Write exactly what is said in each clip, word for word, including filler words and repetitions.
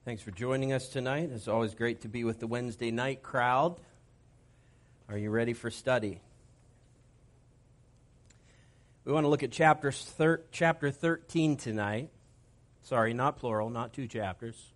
Thanks for joining us tonight. It's always great to be with the Wednesday night crowd. Are you ready for study? We want to look at chapter, thir- chapter thirteen tonight. Sorry, not plural, not two chapters.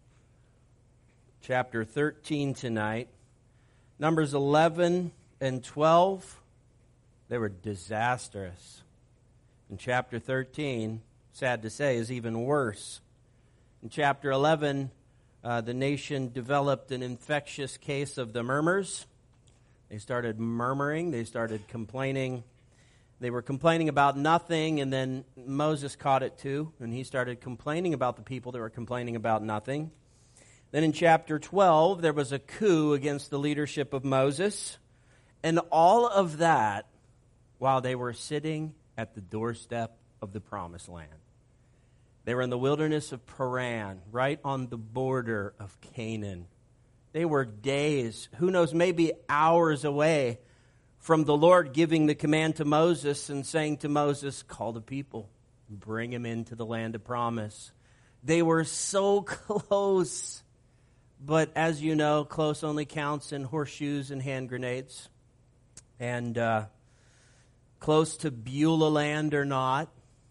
Chapter thirteen tonight. Numbers eleven and twelve, they were disastrous. And chapter thirteen, sad to say, is even worse. In chapter eleven, uh, the nation developed an infectious case of the murmurs. They started murmuring. They started complaining. They were complaining about nothing, and then Moses caught it too, and he started complaining about the people that were complaining about nothing. Then in chapter twelve, there was a coup against the leadership of Moses, and all of that while they were sitting at the doorstep of the Promised Land. They were in the wilderness of Paran, right on the border of Canaan. They were days, who knows, maybe hours away from the Lord giving the command to Moses and saying to Moses, call the people, bring them into the land of promise. They were so close, but as you know, close only counts in horseshoes and hand grenades. And uh, close to Beulah land or not,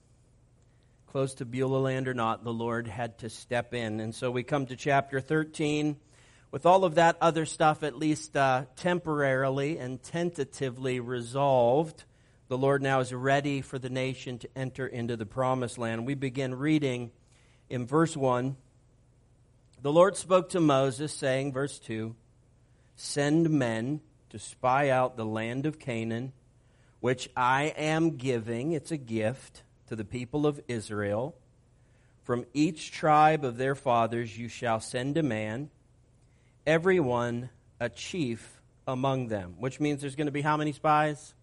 Close to Beulah land or not, the Lord had to step in. And so we come to chapter thirteen. With all of that other stuff at least uh, temporarily and tentatively resolved, the Lord now is ready for the nation to enter into the Promised Land. We begin reading in verse one. The Lord spoke to Moses, saying, verse two, send men to spy out the land of Canaan, which I am giving. It's a gift to the people of Israel. From each tribe of their fathers you shall send a man, every one a chief among them. Which means there's going to be how many spies?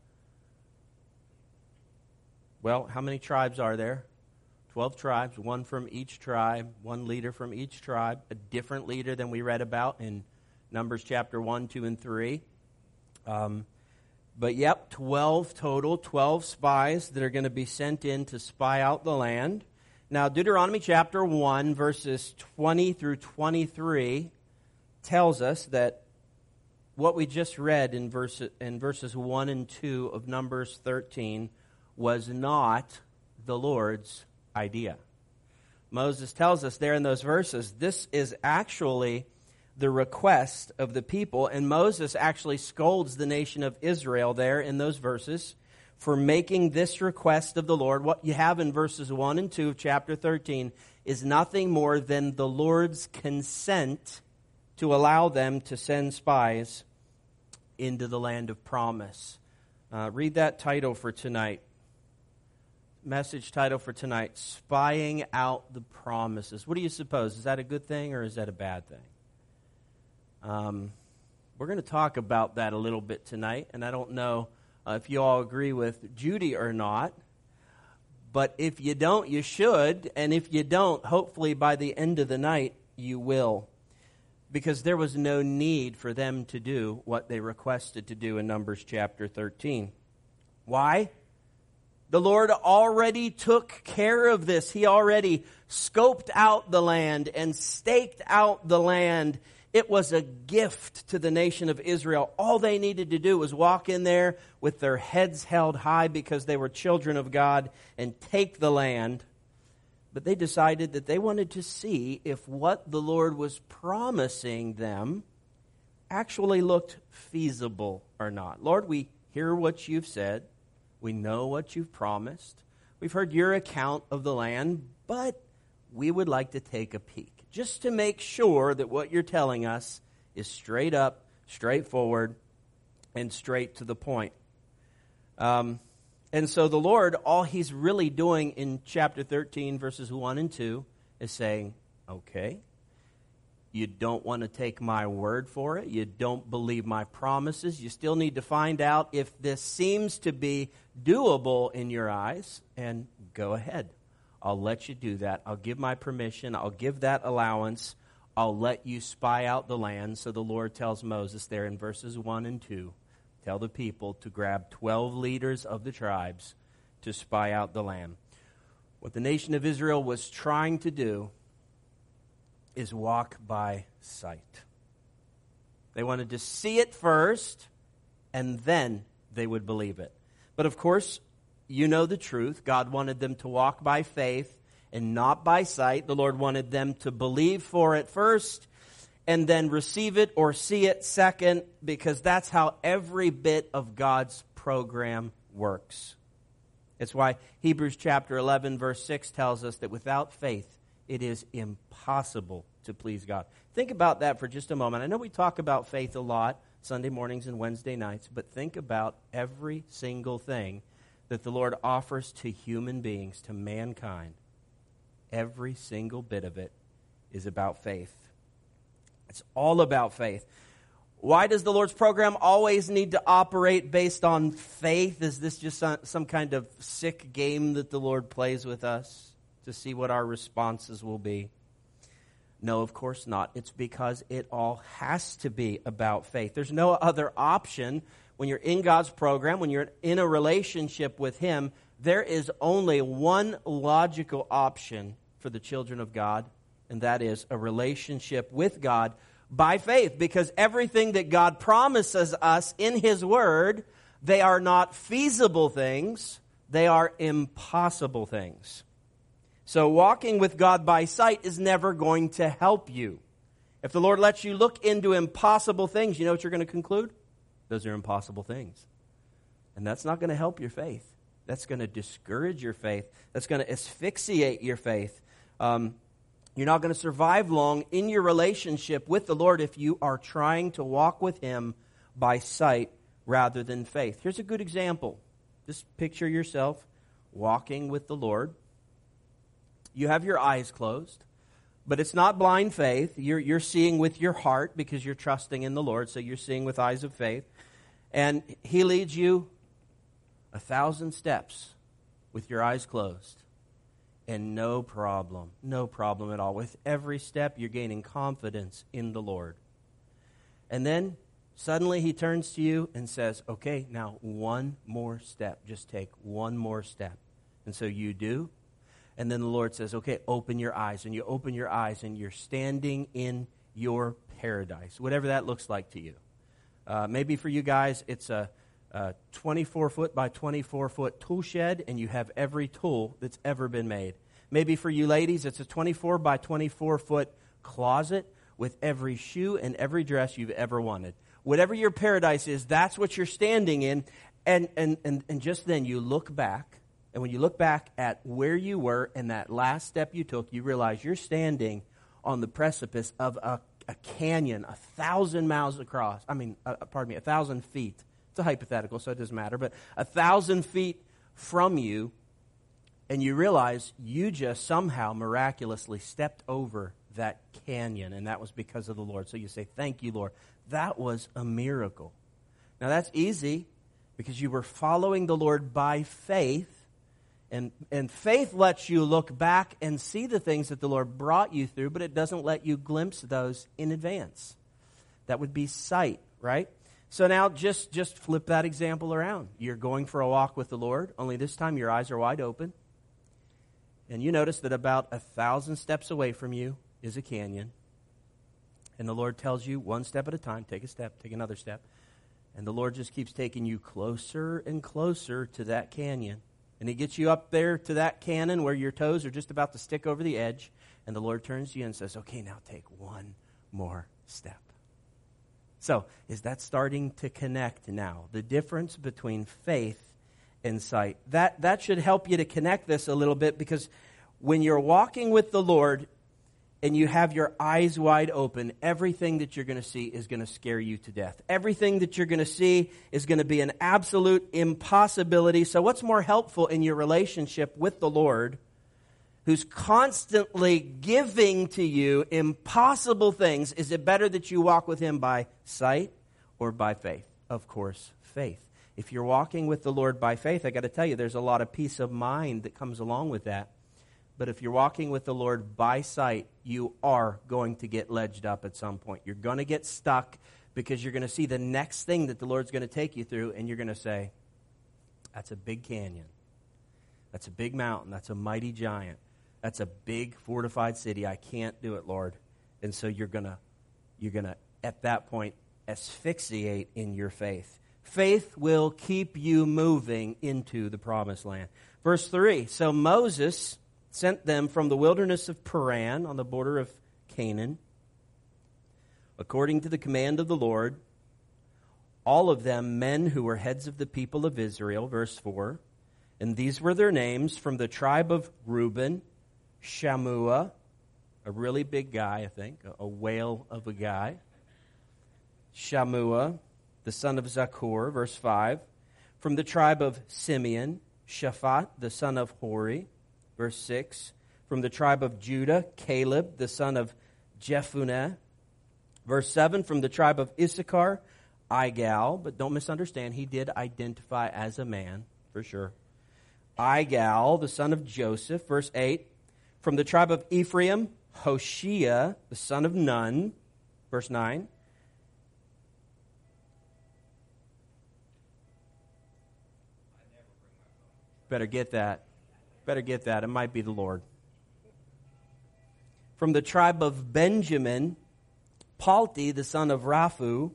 Well, how many tribes are there? Twelve tribes, one from each tribe, one leader from each tribe, a different leader than we read about in Numbers chapter one, two, and three. Um But yep, twelve total, twelve spies that are going to be sent in to spy out the land. Now, Deuteronomy chapter one, verses twenty through twenty-three tells us that what we just read in, verse, in verses one and two of Numbers thirteen was not the Lord's idea. Moses tells us there in those verses, this is actually the request of the people, and Moses actually scolds the nation of Israel there in those verses for making this request of the Lord. What you have in verses one and two of chapter thirteen is nothing more than the Lord's consent to allow them to send spies into the land of promise. Uh, read that title for tonight. Message title for tonight, Spying Out the Promises. What do you suppose? Is that a good thing or is that a bad thing? Um, we're going to talk about that a little bit tonight, and I don't know uh, if you all agree with Judy or not, but if you don't, you should, and if you don't, hopefully by the end of the night, you will, because there was no need for them to do what they requested to do in Numbers chapter thirteen. Why? The Lord already took care of this. He already scoped out the land and staked out the land. It was a gift to the nation of Israel. All they needed to do was walk in there with their heads held high because they were children of God and take the land. But they decided that they wanted to see if what the Lord was promising them actually looked feasible or not. Lord, we hear what you've said. We know what you've promised. We've heard your account of the land, but we would like to take a peek, just to make sure that what you're telling us is straight up, straightforward, and straight to the point. Um, and so the Lord, all he's really doing in chapter thirteen, verses one and two, is saying, okay, you don't want to take my word for it. You don't believe my promises. You still need to find out if this seems to be doable in your eyes, and go ahead. I'll let you do that. I'll give my permission. I'll give that allowance. I'll let you spy out the land. So the Lord tells Moses there in verses one and two, tell the people to grab twelve leaders of the tribes to spy out the land. What the nation of Israel was trying to do is walk by sight. They wanted to see it first, and then they would believe it. But of course, you know the truth. God wanted them to walk by faith and not by sight. The Lord wanted them to believe for it first and then receive it or see it second, because that's how every bit of God's program works. It's why Hebrews chapter eleven verse six tells us that without faith, it is impossible to please God. Think about that for just a moment. I know we talk about faith a lot Sunday mornings and Wednesday nights, but think about every single thing that the Lord offers to human beings, to mankind. Every single bit of it is about faith. It's all about faith. Why does the Lord's program always need to operate based on faith? Is this just some, some kind of sick game that the Lord plays with us to see what our responses will be? No, of course not. It's because it all has to be about faith. There's no other option. When you're in God's program, when you're in a relationship with Him, there is only one logical option for the children of God, and that is a relationship with God by faith. Because everything that God promises us in His Word, they are not feasible things, they are impossible things. So walking with God by sight is never going to help you. If the Lord lets you look into impossible things, you know what you're going to conclude? Those are impossible things. And that's not going to help your faith. That's going to discourage your faith. That's going to asphyxiate your faith. Um, you're not going to survive long in your relationship with the Lord if you are trying to walk with Him by sight rather than faith. Here's a good example. Just picture yourself walking with the Lord. You have your eyes closed, but it's not blind faith. You're, you're seeing with your heart because you're trusting in the Lord, so you're seeing with eyes of faith. And He leads you a thousand steps with your eyes closed. And no problem, no problem at all. With every step, you're gaining confidence in the Lord. And then suddenly He turns to you and says, okay, now one more step. Just take one more step. And so you do. And then the Lord says, okay, open your eyes. And you open your eyes and you're standing in your paradise, whatever that looks like to you. Uh, maybe for you guys, it's a, a twenty-four foot by twenty-four foot tool shed, and you have every tool that's ever been made. Maybe for you ladies, it's a twenty-four by twenty-four foot closet with every shoe and every dress you've ever wanted. Whatever your paradise is, that's what you're standing in. And, and, and, and just then you look back. And when you look back at where you were and that last step you took, you realize you're standing on the precipice of a, a canyon a thousand miles across. I mean, uh, pardon me, a thousand feet. It's a hypothetical, so it doesn't matter. But a thousand feet from you, and you realize you just somehow miraculously stepped over that canyon, and that was because of the Lord. So you say, thank you, Lord. That was a miracle. Now, that's easy because you were following the Lord by faith. And, and faith lets you look back and see the things that the Lord brought you through, but it doesn't let you glimpse those in advance. That would be sight, right? So now just, just flip that example around. You're going for a walk with the Lord, only this time your eyes are wide open. And you notice that about a thousand steps away from you is a canyon. And the Lord tells you one step at a time, take a step, take another step. And the Lord just keeps taking you closer and closer to that canyon. And He gets you up there to that cannon where your toes are just about to stick over the edge. And the Lord turns to you and says, okay, now take one more step. So, is that starting to connect now? The difference between faith and sight. That, that should help you to connect this a little bit, because when you're walking with the Lord and you have your eyes wide open, everything that you're going to see is going to scare you to death. Everything that you're going to see is going to be an absolute impossibility. So what's more helpful in your relationship with the Lord, who's constantly giving to you impossible things? Is it better that you walk with Him by sight or by faith? Of course, faith. If you're walking with the Lord by faith, I got to tell you, there's a lot of peace of mind that comes along with that. But if you're walking with the Lord by sight, you are going to get ledged up at some point. You're going to get stuck because you're going to see the next thing that the Lord's going to take you through, and you're going to say, that's a big canyon. That's a big mountain. That's a mighty giant. That's a big fortified city. I can't do it, Lord. And so you're going to, you're going to, at that point, asphyxiate in your faith. Faith will keep you moving into the promised land. Verse three, so Moses sent them from the wilderness of Paran on the border of Canaan, according to the command of the Lord, all of them men who were heads of the people of Israel. Verse four, and these were their names: from the tribe of Reuben, Shammua, a really big guy, I think, a whale of a guy. Shammua, the son of Zakur, verse five. From the tribe of Simeon, Shaphat, the son of Hori, verse six. From the tribe of Judah, Caleb, the son of Jephunneh, verse seven. From the tribe of Issachar, Igal, but don't misunderstand, he did identify as a man, for sure. Igal, the son of Joseph, verse eight. From the tribe of Ephraim, Hoshea, the son of Nun, verse nine. Better get that. Better get that. It might be the Lord. From the tribe of Benjamin, Palti, the son of Raphu.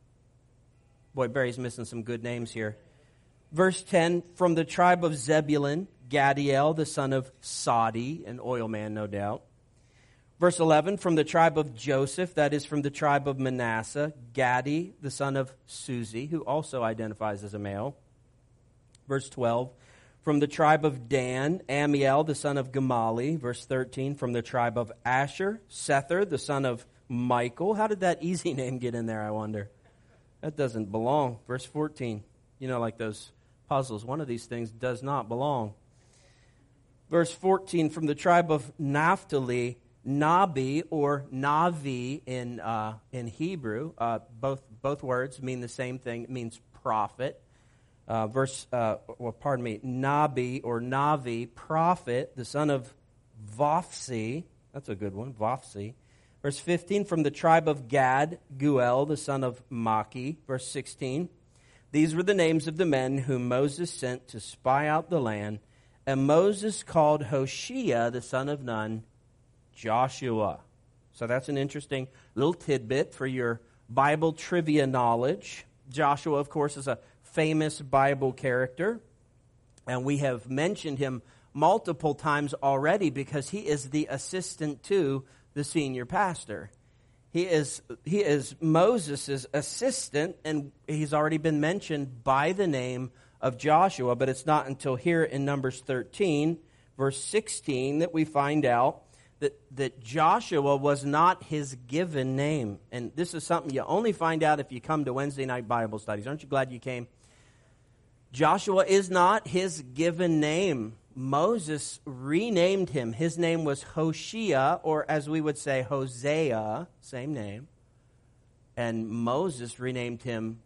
Boy, Barry's missing some good names here. Verse ten, from the tribe of Zebulun, Gadiel, the son of Sadi, an oil man, no doubt. Verse eleven, from the tribe of Joseph, that is from the tribe of Manasseh, Gadi, the son of Suzi, who also identifies as a male. Verse twelve, from the tribe of Dan, Amiel, the son of Gamali. Verse thirteen, from the tribe of Asher, Sether, the son of Michael. How did that easy name get in there, I wonder? That doesn't belong. Verse fourteen, you know, like those puzzles, one of these things does not belong. Verse fourteen, from the tribe of Naphtali, Nabi or Navi in uh, in Hebrew, uh, both both words mean the same thing. It means prophet. Uh, verse, uh, well, pardon me, Nabi or Navi, prophet, the son of Vophsi. That's a good one, Vophsi. Verse fifteen, from the tribe of Gad, Guel, the son of Maki. Verse sixteen, these were the names of the men whom Moses sent to spy out the land. And Moses called Hoshea, the son of Nun, Joshua. So that's an interesting little tidbit for your Bible trivia knowledge. Joshua, of course, is a famous Bible character, and we have mentioned him multiple times already because he is the assistant to the senior pastor. He is he is Moses' assistant, and he's already been mentioned by the name of Joshua, but it's not until here in Numbers thirteen, verse sixteen, that we find out that, that Joshua was not his given name. And this is something you only find out if you come to Wednesday night Bible studies. Aren't you glad you came? Joshua is not his given name. Moses renamed him. His name was Hoshea, or as we would say, Hosea, same name. And Moses renamed him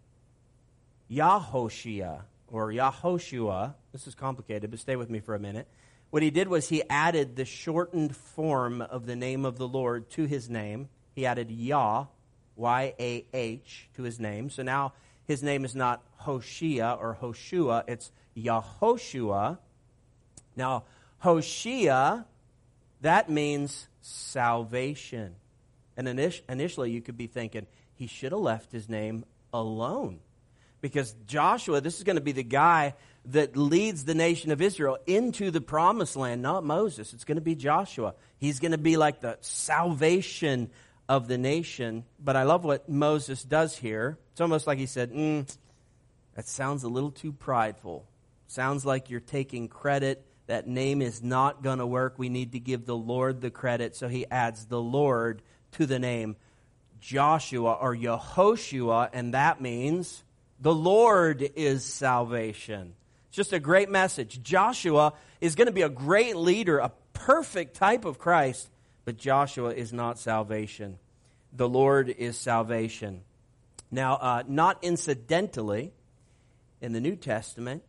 Yahoshua, or Yahoshua. This is complicated, but stay with me for a minute. What he did was he added the shortened form of the name of the Lord to his name. He added Yah, Y A H, to his name. So now his name is not Hoshea or Hoshua, it's Yahoshua. Now, Hoshea, that means salvation. And initially you could be thinking, he should have left his name alone. Because Joshua, this is going to be the guy that leads the nation of Israel into the promised land, not Moses. It's going to be Joshua. He's going to be like the salvation of the nation. But I love what Moses does here. It's almost like he said, mm, that sounds a little too prideful. Sounds like you're taking credit. That name is not going to work. We need to give the Lord the credit. So he adds the Lord to the name Joshua or Yehoshua, and that means the Lord is salvation. It's just a great message. Joshua is going to be a great leader, a perfect type of Christ, but Joshua is not salvation. The Lord is salvation. Now, uh, not incidentally, in the New Testament,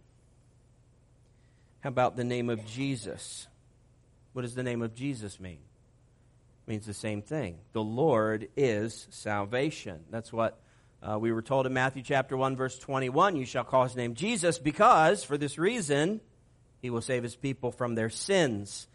how about the name of Jesus? What does the name of Jesus mean? It means the same thing. The Lord is salvation. That's what uh, we were told in Matthew chapter one, verse twenty-one. You shall call his name Jesus because, for this reason, he will save his people from their sins.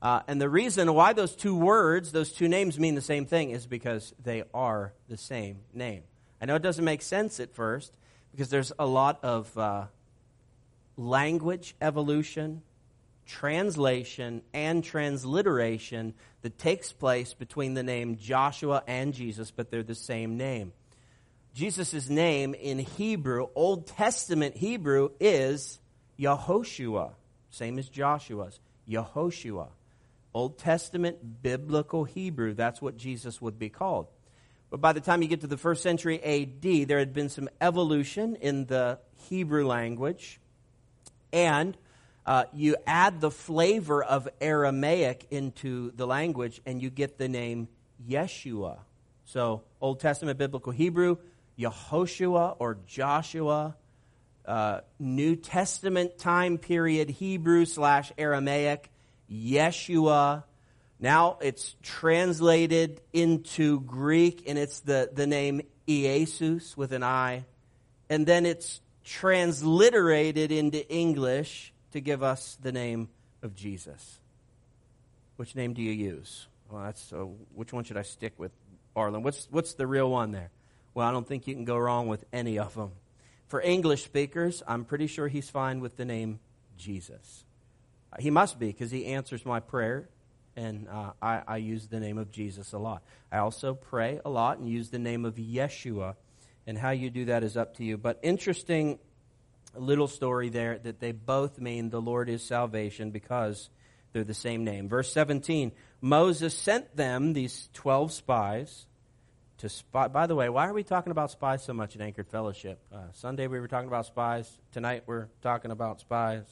Uh, and the reason why those two words, those two names mean the same thing is because they are the same name. I know it doesn't make sense at first because there's a lot of uh, language evolution, translation, and transliteration that takes place between the name Joshua and Jesus, but they're the same name. Jesus' name in Hebrew, Old Testament Hebrew, is Yehoshua, same as Joshua's, Yehoshua. Old Testament biblical Hebrew, that's what Jesus would be called. But by the time you get to the first century A D, there had been some evolution in the Hebrew language, and uh, you add the flavor of Aramaic into the language, and you get the name Yeshua. So, Old Testament biblical Hebrew, Yehoshua or Joshua. Uh, New Testament time period Hebrew slash Aramaic, Yeshua. Now it's translated into Greek, and it's the, the name Iesus with an I. And then it's transliterated into English to give us the name of Jesus. Which name do you use? Well, that's so. Which one should I stick with, Arlen? What's what's the real one there? Well, I don't think you can go wrong with any of them. For English speakers, I'm pretty sure he's fine with the name Jesus. He must be, because he answers my prayer, and uh, I, I use the name of Jesus a lot. I also pray a lot and use the name of Yeshua, and how you do that is up to you. But interesting little story there that they both mean the Lord is salvation because they're the same name. Verse seventeen, Moses sent them, these twelve spies, to spy. By the way, why are we talking about spies so much at Anchored Fellowship? Uh, Sunday we were talking about spies. Tonight we're talking about spies.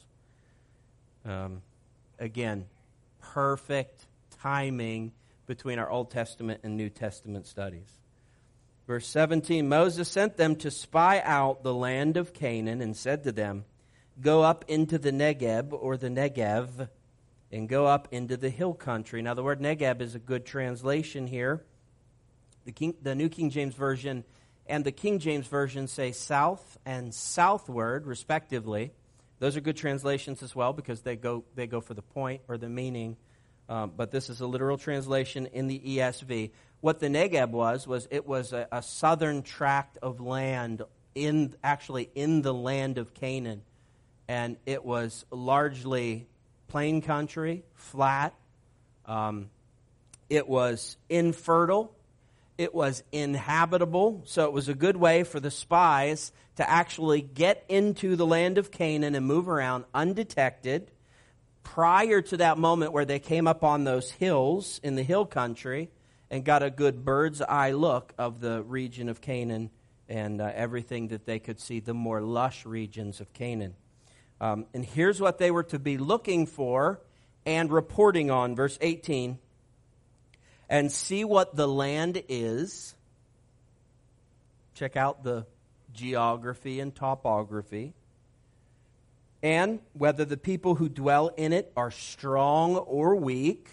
Um, again, perfect timing between our Old Testament and New Testament studies. Verse seventeen, Moses sent them to spy out the land of Canaan and said to them, go up into the Negeb or the Negev and go up into the hill country. Now the word Negeb is a good translation here. The, King, the New King James Version and the King James Version say south and southward, respectively. Those are good translations as well because they go they go for the point or the meaning. Um, but this is a literal translation in the E S V. What the Negeb was, was it was a, a southern tract of land, in actually in the land of Canaan. And it was largely plain country, flat. Um, it was infertile. It was inhabitable, so it was a good way for the spies to actually get into the land of Canaan and move around undetected prior to that moment where they came up on those hills in the hill country and got a good bird's eye look of the region of Canaan and uh, everything that they could see, the more lush regions of Canaan. Um, and here's what they were to be looking for and reporting on, verse eighteen. And see what the land is. Check out the geography and topography. And whether the people who dwell in it are strong or weak.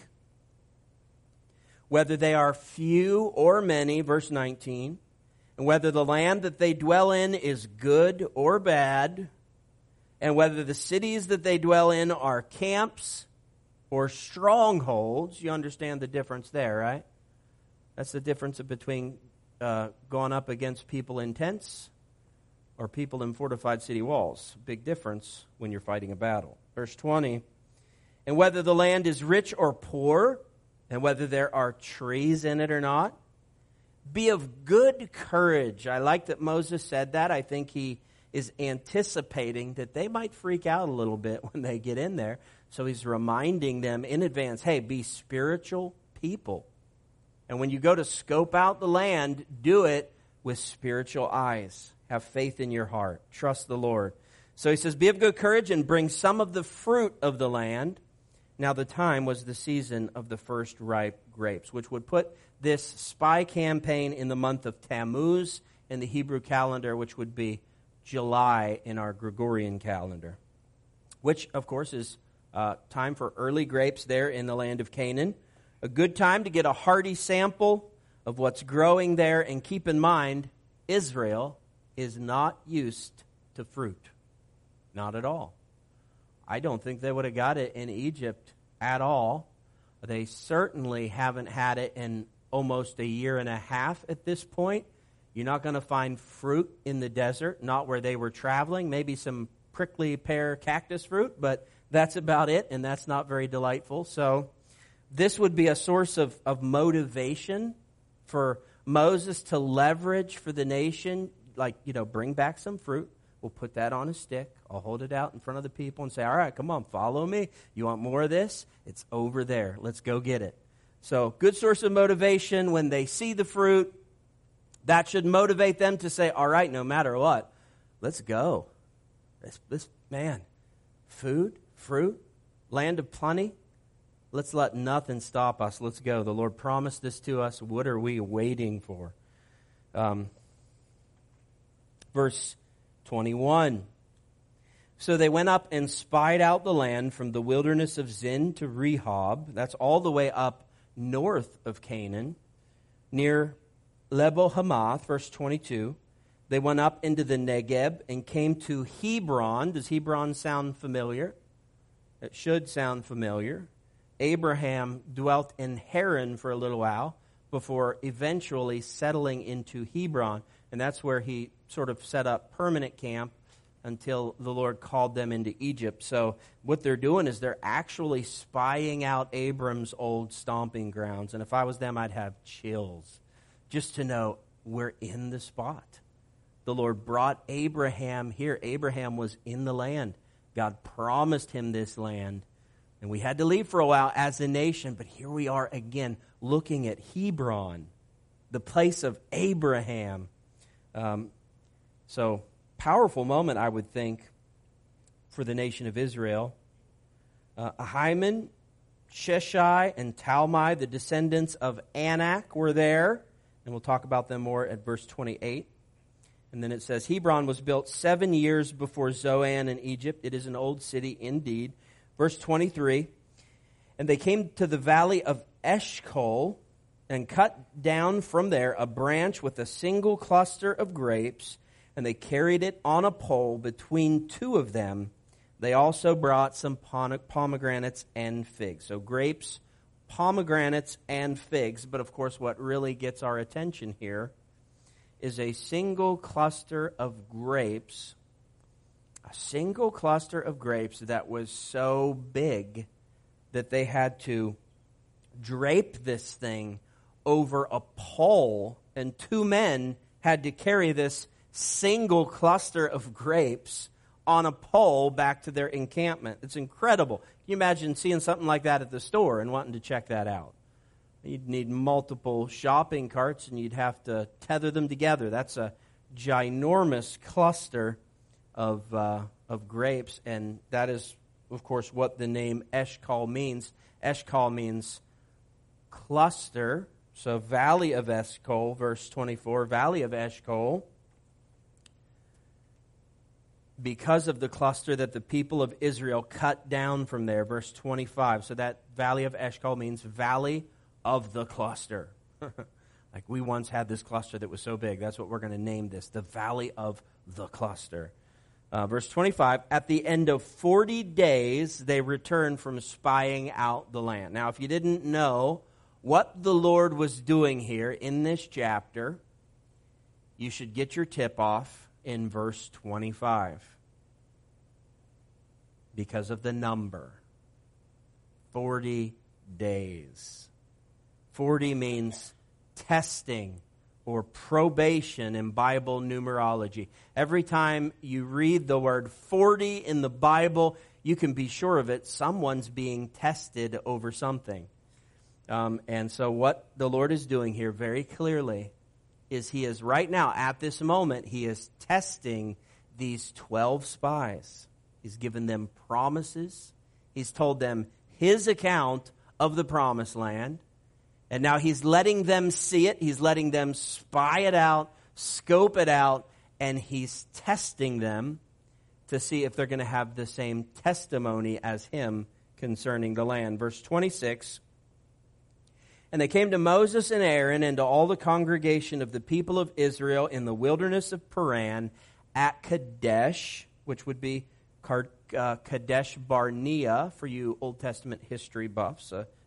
Whether they are few or many, verse nineteen. And whether the land that they dwell in is good or bad. And whether the cities that they dwell in are camps or strongholds. You understand the difference there, right? That's the difference between uh, going up against people in tents or people in fortified city walls. Big difference when you're fighting a battle. Verse twenty, and whether the land is rich or poor, and whether there are trees in it or not, be of good courage. I like that Moses said that. I think he is anticipating that they might freak out a little bit when they get in there. So he's reminding them in advance, hey, be spiritual people. And when you go to scope out the land, do it with spiritual eyes. Have faith in your heart. Trust the Lord. So he says, be of good courage and bring some of the fruit of the land. Now the time was the season of the first ripe grapes, which would put this spy campaign in the month of Tammuz in the Hebrew calendar, which would be July in our Gregorian calendar, which, of course, is uh, time for early grapes there in the land of Canaan. A good time to get a hearty sample of what's growing there. And keep in mind, Israel is not used to fruit. Not at all. I don't think they would have got it in Egypt at all. They certainly haven't had it in almost a year and a half at this point. You're not going to find fruit in the desert, not where they were traveling. Maybe some prickly pear cactus fruit, but that's about it, and that's not very delightful. So this would be a source of, of motivation for Moses to leverage for the nation, like, you know, bring back some fruit. We'll put that on a stick. I'll hold it out in front of the people and say, all right, come on, follow me. You want more of this? It's over there. Let's go get it. So good source of motivation when they see the fruit. That should motivate them to say, all right, no matter what, let's go. This, this man, food, fruit, land of plenty. Let's let nothing stop us. Let's go. The Lord promised this to us. What are we waiting for? Um, verse twenty-one. So they went up and spied out the land from the wilderness of Zin to Rehob. That's all the way up north of Canaan, near Lebo Hamath, verse twenty-two. They went up into the Negeb and came to Hebron. Does Hebron sound familiar? It should sound familiar. Abraham dwelt in Haran for a little while before eventually settling into Hebron. And that's where he sort of set up permanent camp until the Lord called them into Egypt. So what they're doing is they're actually spying out Abram's old stomping grounds. And if I was them, I'd have chills just to know we're in the spot. The Lord brought Abraham here. Abraham was in the land. God promised him this land. And we had to leave for a while as a nation, but here we are again looking at Hebron, the place of Abraham. Um, so, powerful moment, I would think, for the nation of Israel. Uh, Ahiman, Sheshai, and Talmai, the descendants of Anak, were there. And we'll talk about them more at verse twenty-eight. And then it says, Hebron was built seven years before Zoan in Egypt. It is an old city indeed. Verse twenty-three, and they came to the valley of Eshcol and cut down from there a branch with a single cluster of grapes, and they carried it on a pole between two of them. They also brought some pomegranates and figs. So grapes, pomegranates, and figs. But of course, what really gets our attention here is a single cluster of grapes. A single cluster of grapes that was so big that they had to drape this thing over a pole, and two men had to carry this single cluster of grapes on a pole back to their encampment. It's incredible. Can you imagine seeing something like that at the store and wanting to check that out? You'd need multiple shopping carts, and you'd have to tether them together. That's a ginormous cluster of uh, of grapes, and that is, of course, what the name Eshcol means. Eshcol means cluster. So Valley of Eshcol, verse twenty-four, Valley of Eshcol, because of the cluster that the people of Israel cut down from there, verse twenty-five. So that Valley of Eshcol means Valley of the Cluster. Like we once had this cluster that was so big. That's what we're going to name this, the Valley of the Cluster. Uh, verse twenty-five, at the end of forty days, they returned from spying out the land. Now, if you didn't know what the Lord was doing here in this chapter, you should get your tip off in verse twenty-five. Because of the number. forty days. forty means testing or probation in Bible numerology. Every time you read the word forty in the Bible, you can be sure of it. Someone's being tested over something. Um, and so what the Lord is doing here very clearly is he is right now, at this moment, he is testing these twelve spies. He's given them promises. He's told them his account of the promised land. And now he's letting them see it. He's letting them spy it out, scope it out, and he's testing them to see if they're going to have the same testimony as him concerning the land. Verse twenty-six, and they came to Moses and Aaron and to all the congregation of the people of Israel in the wilderness of Paran at Kadesh, which would be uh, Kadesh Barnea for you Old Testament history buffs, a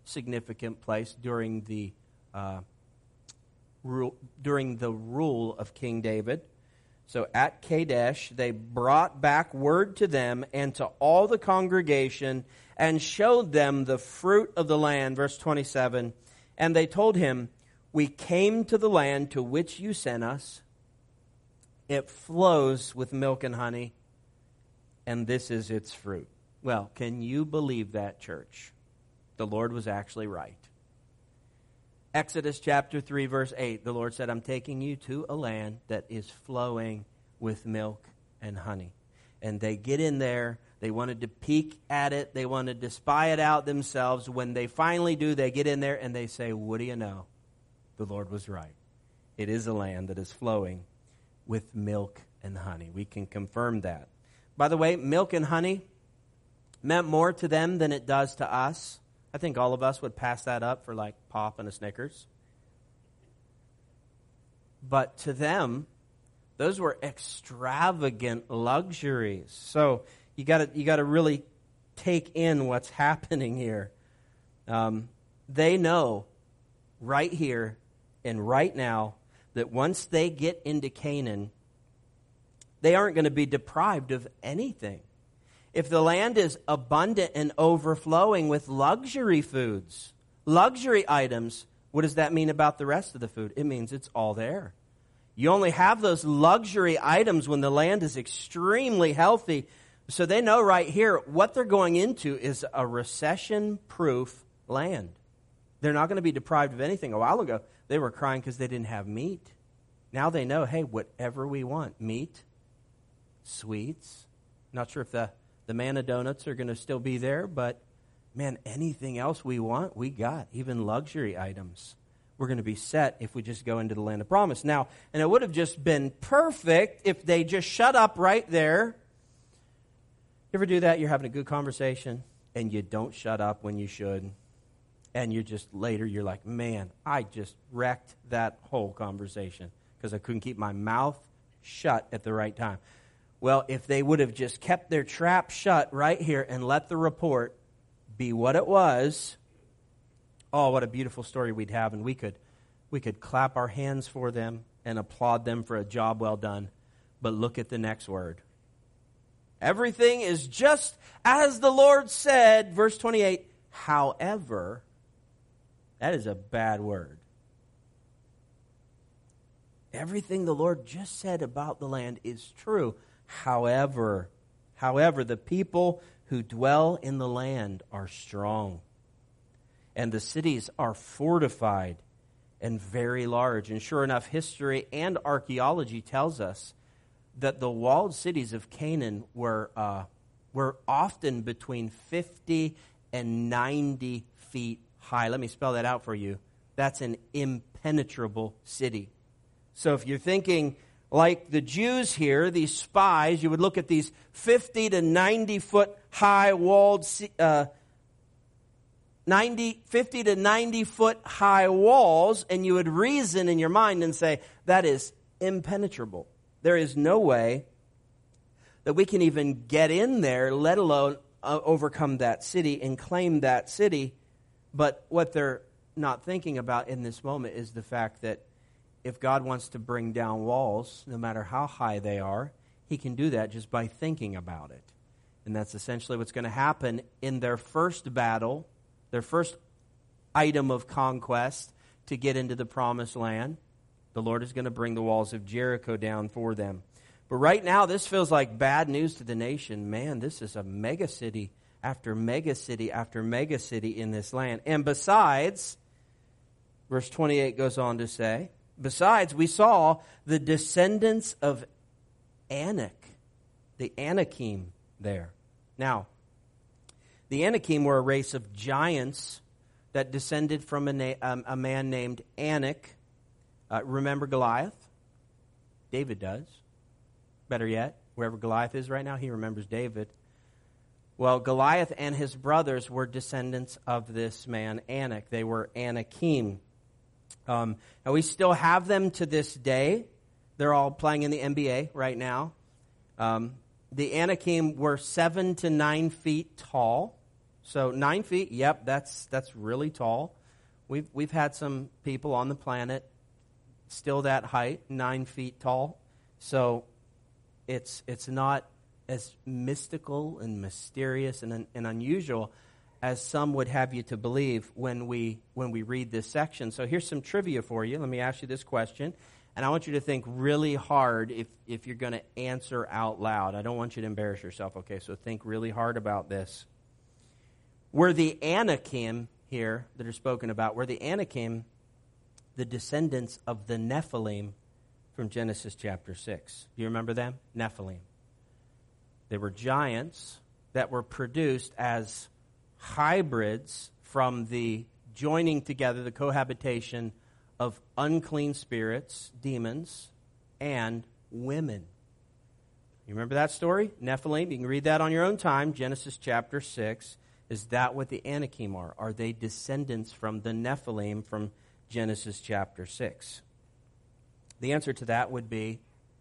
significant place during the uh, rule, during the rule of King David. So at Kadesh, they brought back word to them and to all the congregation and showed them the fruit of the land. Verse twenty-seven, and they told him, we came to the land to which you sent us. It flows with milk and honey, and this is its fruit. Well, can you believe that, church? The Lord was actually right. Exodus chapter three, verse eight, the Lord said, I'm taking you to a land that is flowing with milk and honey. And they get in there. They wanted to peek at it. They wanted to spy it out themselves. When they finally do, they get in there and they say, what do you know? The Lord was right. It is a land that is flowing with milk and honey. We can confirm that. By the way, milk and honey meant more to them than it does to us. I think all of us would pass that up for like pop and a Snickers. But to them, those were extravagant luxuries. So you got to you got to really take in what's happening here. Um, they know right here and right now that once they get into Canaan, they aren't going to be deprived of anything. If the land is abundant and overflowing with luxury foods, luxury items, what does that mean about the rest of the food? It means it's all there. You only have those luxury items when the land is extremely healthy. So they know right here what they're going into is a recession-proof land. They're not going to be deprived of anything. A while ago, they were crying because they didn't have meat. Now they know, hey, whatever we want, meat, sweets. Not sure if the, the manna donuts are going to still be there, but man, anything else we want, we got, even luxury items. We're going to be set if we just go into the land of promise. Now, and it would have just been perfect if they just shut up right there. You ever do that? You're having a good conversation, and you don't shut up when you should. And you just, later, you're like, man, I just wrecked that whole conversation because I couldn't keep my mouth shut at the right time. Well, if they would have just kept their trap shut right here and let the report be what it was, oh, what a beautiful story we'd have, and we could we could clap our hands for them and applaud them for a job well done. But look at the next word. Everything is just as the Lord said, verse twenty-eight, however, that is a bad word. Everything the Lord just said about the land is true. However, however, the people who dwell in the land are strong, and the cities are fortified and very large. And sure enough, history and archaeology tells us that the walled cities of Canaan were uh, were often between fifty and ninety feet high. Let me spell that out for you. That's an impenetrable city. So if you're thinking like the Jews here, these spies, you would look at these fifty to ninety foot high walled uh, ninety, fifty to ninety foot high walls, and you would reason in your mind and say, that is impenetrable. There is no way that we can even get in there, let alone uh, overcome that city and claim that city. But what they're not thinking about in this moment is the fact that if God wants to bring down walls, no matter how high they are, he can do that just by thinking about it. And that's essentially what's going to happen in their first battle, their first item of conquest to get into the promised land. The Lord is going to bring the walls of Jericho down for them. But right now, this feels like bad news to the nation. Man, this is a mega city after mega city after mega city in this land. And besides, verse twenty-eight goes on to say, besides, we saw the descendants of Anak, the Anakim there. Now, the Anakim were a race of giants that descended from a, na- um, a man named Anak. Uh, remember Goliath? David does. Better yet, wherever Goliath is right now, he remembers David. Well, Goliath and his brothers were descendants of this man, Anak. They were Anakim. Um, and we still have them to this day. They're all playing in the N B A right now. Um, the Anakim were seven to nine feet tall. So nine feet, yep, that's that's really tall. We've we've had some people on the planet still that height, nine feet tall. So it's it's not as mystical and mysterious and, and unusual as some would have you to believe when we when we read this section. So here's some trivia for you. Let me ask you this question, and I want you to think really hard if, if you're going to answer out loud. I don't want you to embarrass yourself, okay? So think really hard about this. Were the Anakim here that are spoken about, were the Anakim the descendants of the Nephilim from Genesis chapter six? Do you remember them? Nephilim. They were giants that were produced as hybrids from the joining together, the cohabitation of unclean spirits, demons, and women. You remember that story? Nephilim, you can read that on your own time, Genesis chapter six. Is that what the Anakim are? Are they descendants from the Nephilim from Genesis chapter six? The answer to that would be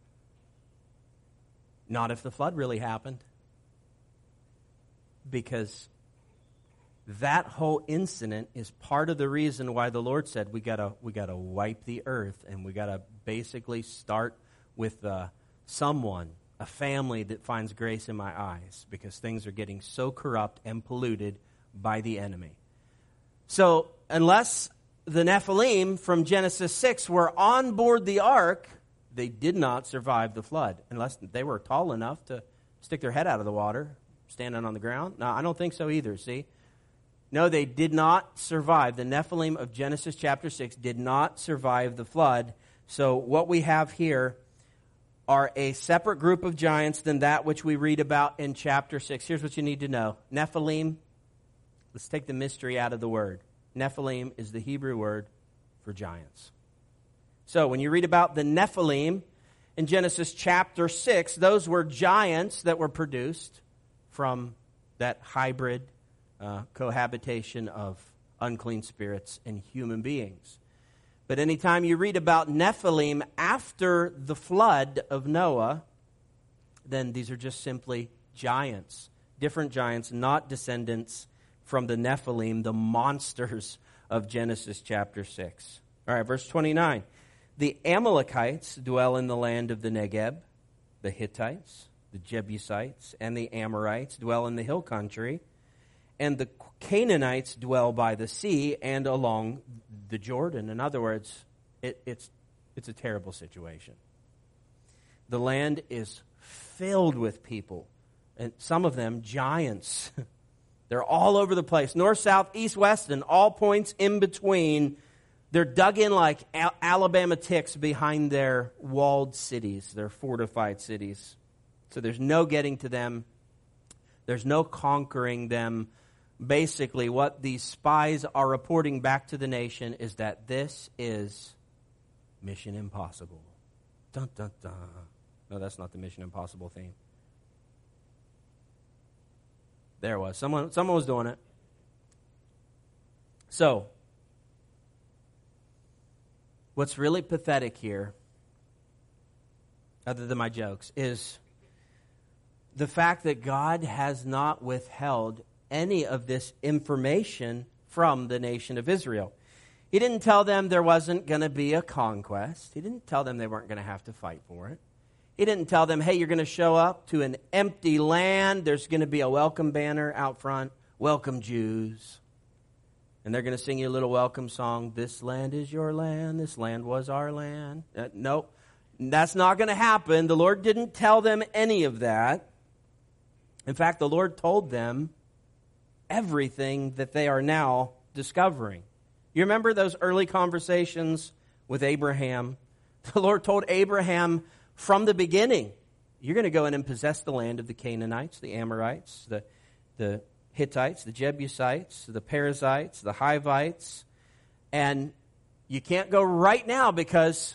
not if the flood really happened. Because that whole incident is part of the reason why the Lord said we gotta we gotta wipe the earth, and we gotta basically start with uh, someone, a family that finds grace in my eyes, because things are getting so corrupt and polluted by the enemy. So unless the Nephilim from Genesis six were on board the ark, they did not survive the flood, unless they were tall enough to stick their head out of the water, standing on the ground. No, I don't think so either, see? No, they did not survive. The Nephilim of Genesis chapter six did not survive the flood. So what we have here are a separate group of giants than that which we read about in chapter six. Here's what you need to know. Nephilim, let's take the mystery out of the word. Nephilim is the Hebrew word for giants. So when you read about the Nephilim in Genesis chapter six, those were giants that were produced from that hybrid uh, cohabitation of unclean spirits and human beings. But anytime you read about Nephilim after the flood of Noah, then these are just simply giants, different giants, not descendants from the Nephilim, the monsters of Genesis chapter six. All right, verse twenty-nine. The Amalekites dwell in the land of the Negeb. The Hittites, the Jebusites, and the Amorites dwell in the hill country. And the Canaanites dwell by the sea and along the Jordan. In other words, it, it's, it's a terrible situation. The land is filled with people, and some of them giants. They're all over the place, north, south, east, west, and all points in between. They're dug in like Al- Alabama ticks behind their walled cities, their fortified cities. So there's no getting to them. There's no conquering them. Basically, what these spies are reporting back to the nation is that this is Mission Impossible. Dun, dun, dun. No, that's not the Mission Impossible theme. There was. Someone, someone was doing it. So, what's really pathetic here, other than my jokes, is the fact that God has not withheld any of this information from the nation of Israel. He didn't tell them there wasn't going to be a conquest. He didn't tell them they weren't going to have to fight for it. He didn't tell them, hey, you're going to show up to an empty land. There's going to be a welcome banner out front. Welcome, Jews. And they're going to sing you a little welcome song. This land is your land. This land was our land. Uh, nope. That's not going to happen. The Lord didn't tell them any of that. In fact, the Lord told them everything that they are now discovering. You remember those early conversations with Abraham? The Lord told Abraham from the beginning, you're going to go in and possess the land of the Canaanites, the Amorites, the, the Hittites, the Jebusites, the Perizzites, the Hivites, and you can't go right now because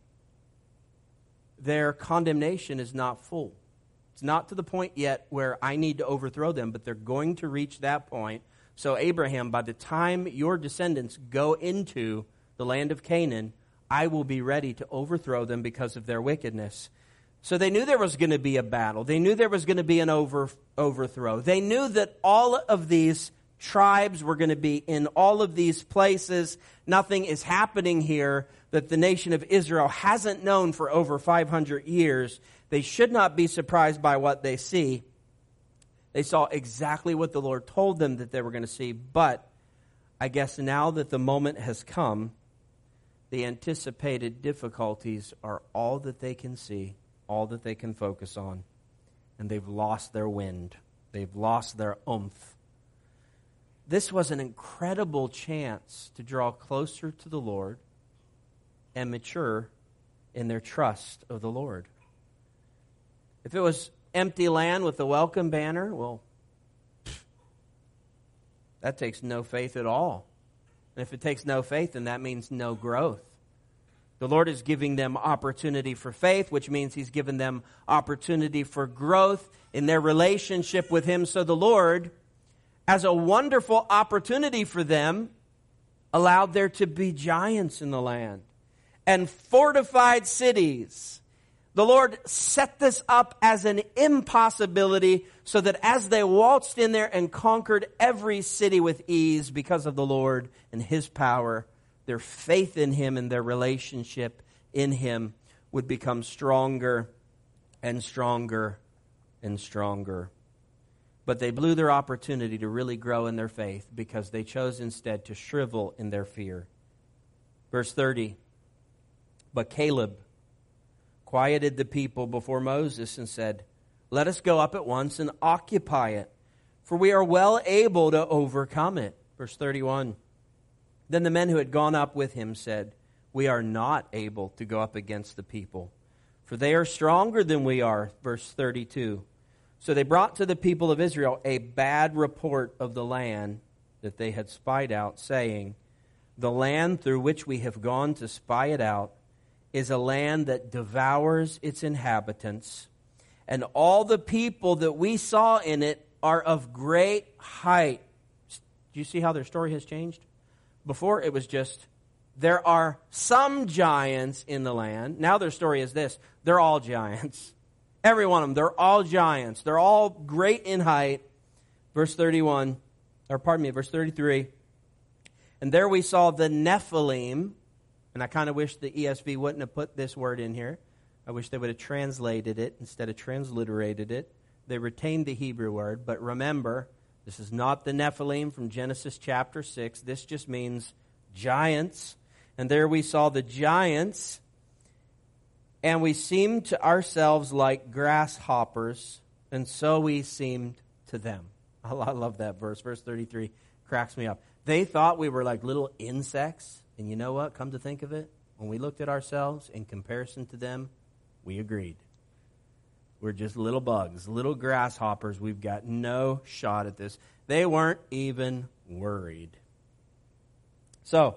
their condemnation is not full. It's not to the point yet where I need to overthrow them, but they're going to reach that point. So Abraham, by the time your descendants go into the land of Canaan, I will be ready to overthrow them because of their wickedness. So they knew there was going to be a battle. They knew there was going to be an over, overthrow. They knew that all of these tribes were going to be in all of these places. Nothing is happening here that the nation of Israel hasn't known for over five hundred years. They should not be surprised by what they see. They saw exactly what the Lord told them that they were going to see. But I guess now that the moment has come, the anticipated difficulties are all that they can see, all that they can focus on. And they've lost their wind. They've lost their oomph. This was an incredible chance to draw closer to the Lord and mature in their trust of the Lord. If it was empty land with the welcome banner, well, that takes no faith at all. And if it takes no faith, then that means no growth. The Lord is giving them opportunity for faith, which means He's given them opportunity for growth in their relationship with Him. So the Lord, as a wonderful opportunity for them, allowed there to be giants in the land and fortified cities. The Lord set this up as an impossibility so that as they waltzed in there and conquered every city with ease because of the Lord and His power, their faith in Him and their relationship in Him would become stronger and stronger and stronger. But they blew their opportunity to really grow in their faith because they chose instead to shrivel in their fear. Verse thirty, but Caleb quieted the people before Moses and said, let us go up at once and occupy it, for we are well able to overcome it. Verse thirty-one, then the men who had gone up with him said, we are not able to go up against the people, for they are stronger than we are. Verse thirty-two, so they brought to the people of Israel a bad report of the land that they had spied out, saying, the land through which we have gone to spy it out is a land that devours its inhabitants, and all the people that we saw in it are of great height. Do you see how their story has changed? Before it was just, there are some giants in the land. Now their story is this, they're all giants. Every one of them, they're all giants. They're all great in height. Verse thirty-one, or pardon me, verse thirty-three. And there we saw the Nephilim. And I kind of wish the E S V wouldn't have put this word in here. I wish they would have translated it instead of transliterated it. They retained the Hebrew word. But remember, this is not the Nephilim from Genesis chapter six. This just means giants. And there we saw the giants. And we seemed to ourselves like grasshoppers. And so we seemed to them. I love that verse. Verse thirty-three cracks me up. They thought we were like little insects. And you know what? Come to think of it, when we looked at ourselves in comparison to them, we agreed. We're just little bugs, little grasshoppers. We've got no shot at this. They weren't even worried. So,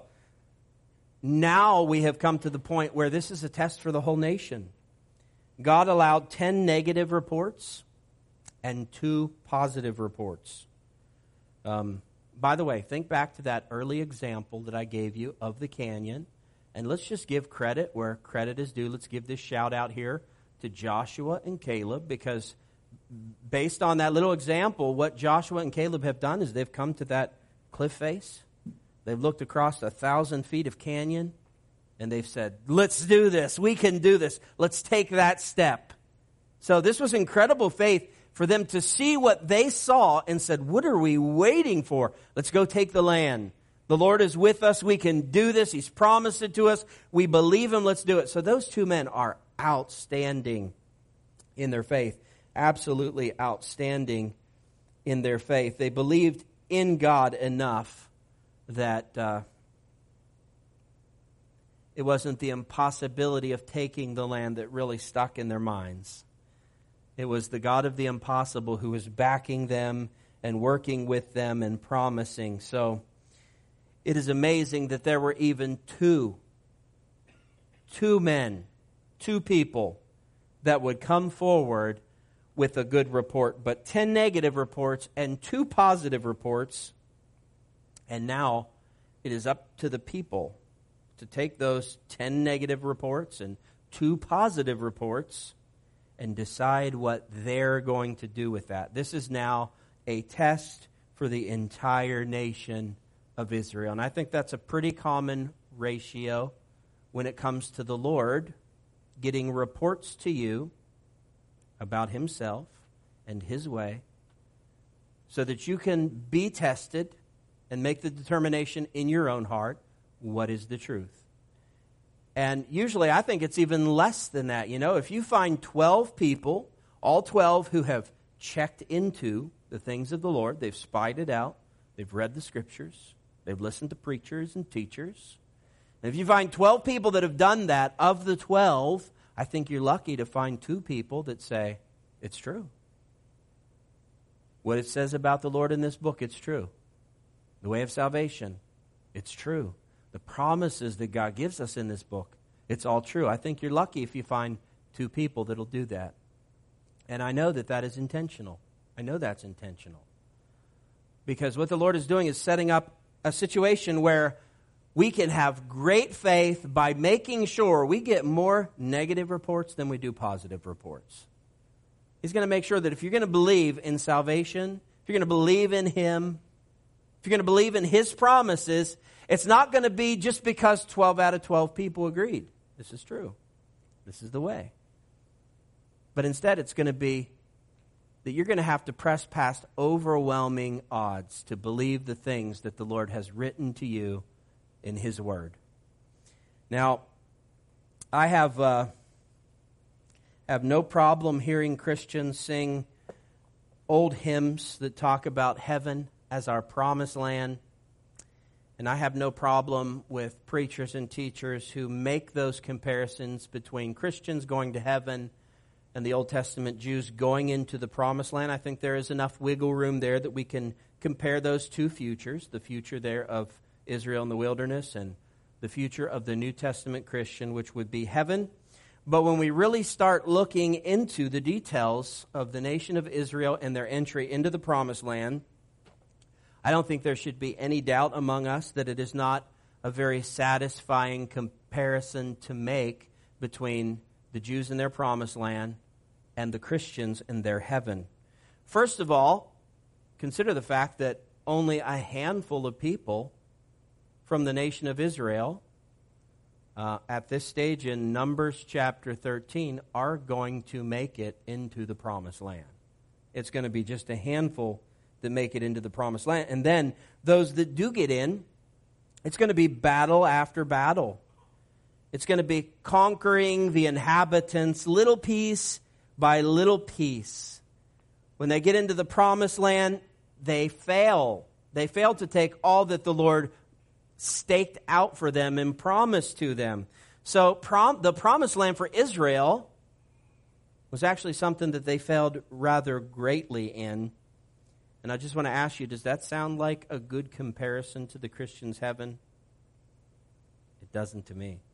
now we have come to the point where this is a test for the whole nation. God allowed ten negative reports and two positive reports. Um... By the way, think back to that early example that I gave you of the canyon. And let's just give credit where credit is due. Let's give this shout out here to Joshua and Caleb, because based on that little example, what Joshua and Caleb have done is they've come to that cliff face. They've looked across a thousand feet of canyon, and they've said, let's do this. We can do this. Let's take that step. So this was incredible faith for them to see what they saw and said, what are we waiting for? Let's go take the land. The Lord is with us. We can do this. He's promised it to us. We believe Him. Let's do it. So those two men are outstanding in their faith. Absolutely outstanding in their faith. They believed in God enough that uh, it wasn't the impossibility of taking the land that really stuck in their minds. It was the God of the impossible who was backing them and working with them and promising. So it is amazing that there were even two, two men, two people that would come forward with a good report. But ten negative reports and two positive reports. And now it is up to the people to take those ten negative reports and two positive reports and decide what they're going to do with that. This is now a test for the entire nation of Israel. And I think that's a pretty common ratio when it comes to the Lord getting reports to you about himself and his way so that you can be tested and make the determination in your own heart, what is the truth? And usually I think it's even less than that. You know, if you find twelve people, all twelve who have checked into the things of the Lord, they've spied it out, they've read the scriptures, they've listened to preachers and teachers. And if you find twelve people that have done that, of the twelve, I think you're lucky to find two people that say, it's true. What it says about the Lord in this book, it's true. The way of salvation, it's true. The promises that God gives us in this book, it's all true. I think you're lucky if you find two people that'll do that. And I know that that is intentional. I know that's intentional. Because what the Lord is doing is setting up a situation where we can have great faith by making sure we get more negative reports than we do positive reports. He's going to make sure that if you're going to believe in salvation, if you're going to believe in Him, if you're going to believe in His promises, it's not going to be just because twelve out of twelve people agreed. This is true. This is the way. But instead, it's going to be that you're going to have to press past overwhelming odds to believe the things that the Lord has written to you in His Word. Now, I have uh, have no problem hearing Christians sing old hymns that talk about heaven as our promised land. And I have no problem with preachers and teachers who make those comparisons between Christians going to heaven and the Old Testament Jews going into the promised land. I think there is enough wiggle room there that we can compare those two futures, the future there of Israel in the wilderness and the future of the New Testament Christian, which would be heaven. But when we really start looking into the details of the nation of Israel and their entry into the promised land, I don't think there should be any doubt among us that it is not a very satisfying comparison to make between the Jews in their promised land and the Christians in their heaven. First of all, consider the fact that only a handful of people from the nation of Israel uh, at this stage in Numbers chapter thirteen are going to make it into the promised land. It's going to be just a handful that make it into the promised land. And then those that do get in, it's going to be battle after battle. It's going to be conquering the inhabitants little piece by little piece. When they get into the promised land, they fail. They fail to take all that the Lord staked out for them and promised to them. So prom- the promised land for Israel was actually something that they failed rather greatly in. And I just want to ask you, does that sound like a good comparison to the Christian's heaven? It doesn't to me.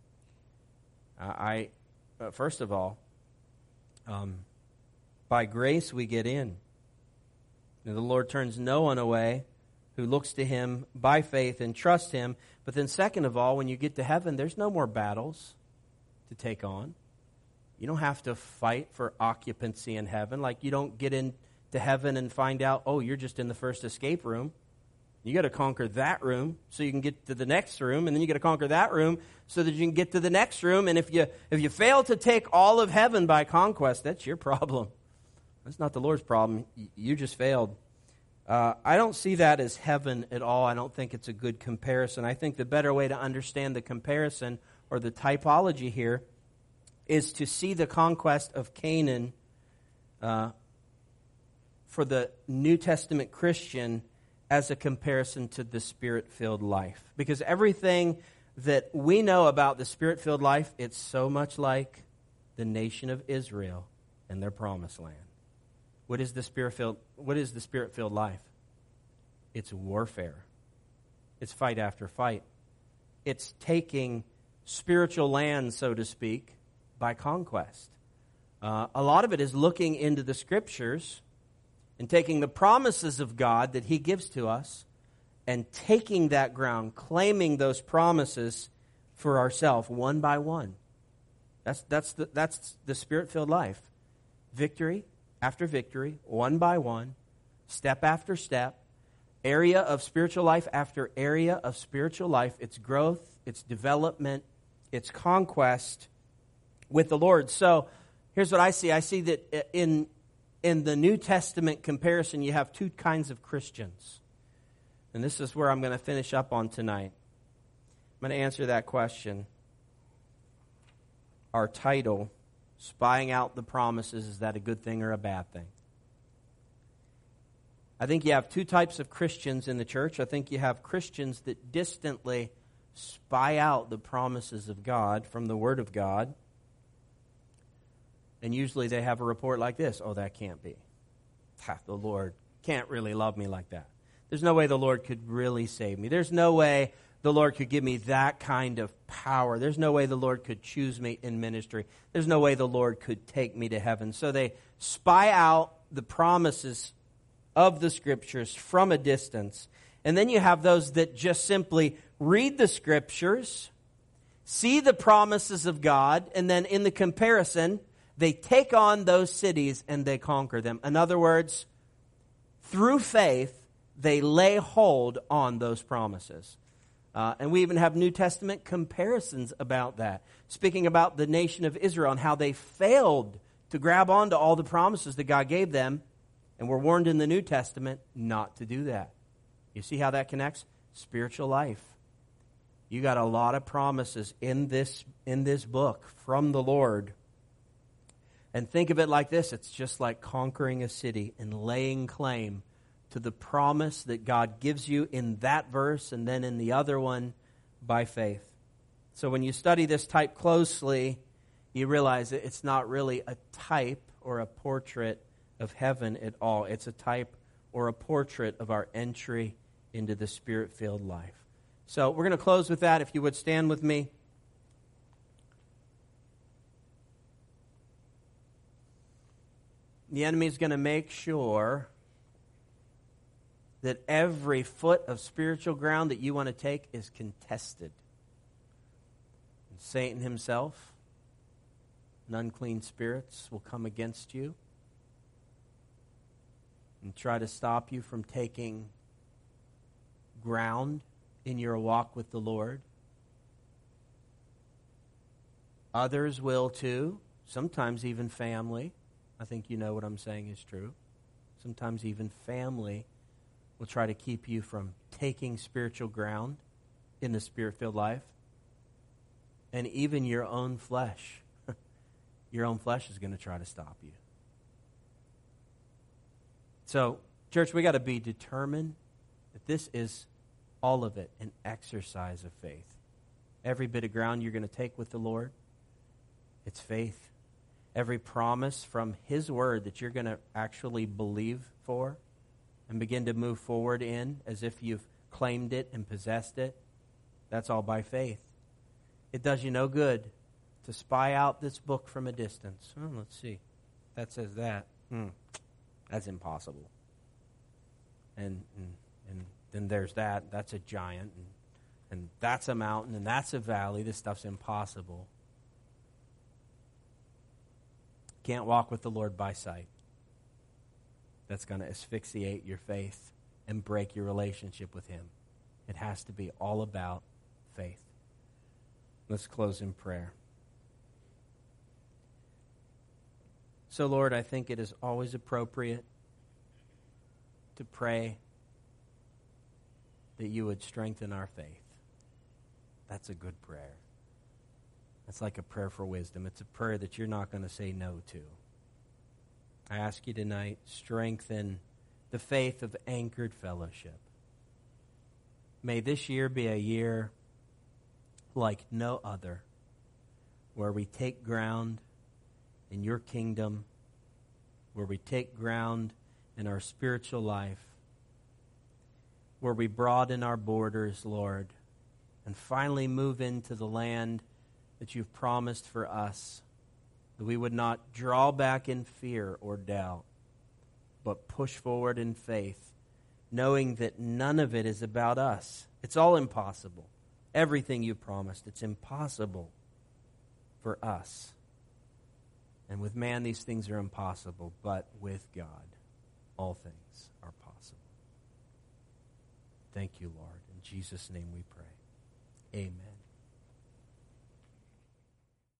Uh, I, uh, first of all, um, by grace we get in. And the Lord turns no one away who looks to Him by faith and trusts Him. But then second of all, when you get to heaven, there's no more battles to take on. You don't have to fight for occupancy in heaven. Like you don't get in to heaven and find out, oh, you're just in the first escape room. You got to conquer that room so you can get to the next room, and then you got to conquer that room so that you can get to the next room. And if you if you fail to take all of heaven by conquest, that's your problem. That's not the Lord's problem. You just failed. Uh, I don't see that as heaven at all. I don't think it's a good comparison. I think the better way to understand the comparison or the typology here is to see the conquest of Canaan uh, for the New Testament Christian as a comparison to the Spirit-filled life. Because everything that we know about the Spirit-filled life, it's so much like the nation of Israel and their promised land. What is the Spirit-filled, what is the Spirit-filled life? It's warfare. It's fight after fight. It's taking spiritual land, so to speak, by conquest. Uh, a lot of it is looking into the Scriptures and taking the promises of God that He gives to us and taking that ground, claiming those promises for ourselves one by one. That's that's the, that's the Spirit-filled life. victory after victory, one by one, step after step, area of spiritual life after area of spiritual life, its growth, its development, its conquest with the Lord. So here's what I see. I see that in, in the New Testament comparison, you have two kinds of Christians. And this is where I'm going to finish up on tonight. I'm going to answer that question. Our title, Spying Out the Promises, is that a good thing or a bad thing? I think you have two types of Christians in the church. I think you have Christians that distantly spy out the promises of God from the Word of God. And usually they have a report like this: oh, that can't be. Ha, the Lord can't really love me like that. There's no way the Lord could really save me. There's no way the Lord could give me that kind of power. There's no way the Lord could choose me in ministry. There's no way the Lord could take me to heaven. So they spy out the promises of the Scriptures from a distance. And then you have those that just simply read the Scriptures, see the promises of God, and then in the comparison, they take on those cities and they conquer them. In other words, through faith, they lay hold on those promises. Uh, and we even have New Testament comparisons about that, speaking about the nation of Israel and how they failed to grab onto all the promises that God gave them, and were warned in the New Testament not to do that. You see how that connects? Spiritual life. You got a lot of promises in this, in this book from the Lord. And think of it like this: it's just like conquering a city and laying claim to the promise that God gives you in that verse and then in the other one by faith. So when you study this type closely, you realize that it's not really a type or a portrait of heaven at all. It's a type or a portrait of our entry into the Spirit-filled life. So we're going to close with that. If you would stand with me. The enemy is going to make sure that every foot of spiritual ground that you want to take is contested. And Satan himself and unclean spirits will come against you and try to stop you from taking ground in your walk with the Lord. Others will too, sometimes even family. I think you know what I'm saying is true. Sometimes even family will try to keep you from taking spiritual ground in the Spirit-filled life. And even your own flesh. Your own flesh is going to try to stop you. So, church, we got to be determined that this is all of it an exercise of faith. Every bit of ground you're going to take with the Lord, it's faith. Every promise from His Word that you're going to actually believe for and begin to move forward in as if you've claimed it and possessed it, that's all by faith. It does you no good to spy out this book from a distance. Oh, let's see. That says that. Hmm. That's impossible. And, and and then there's that. That's a giant. And, and that's a mountain. And that's a valley. This stuff's impossible. Can't walk with the Lord by sight. That's going to asphyxiate your faith and break your relationship with Him. It has to be all about faith. Let's close in prayer. So, Lord, I think it is always appropriate to pray that you would strengthen our faith. That's a good prayer. It's like a prayer for wisdom. It's a prayer that you're not going to say no to. I ask you tonight, strengthen the faith of Anchored Fellowship. May this year be a year like no other, where we take ground in your kingdom, where we take ground in our spiritual life, where we broaden our borders, Lord, and finally move into the land that you've promised for us, that we would not draw back in fear or doubt, but push forward in faith, knowing that none of it is about us. It's all impossible. Everything you promised, it's impossible for us. And with man, these things are impossible, but with God, all things are possible. Thank you, Lord. In Jesus' name we pray. Amen.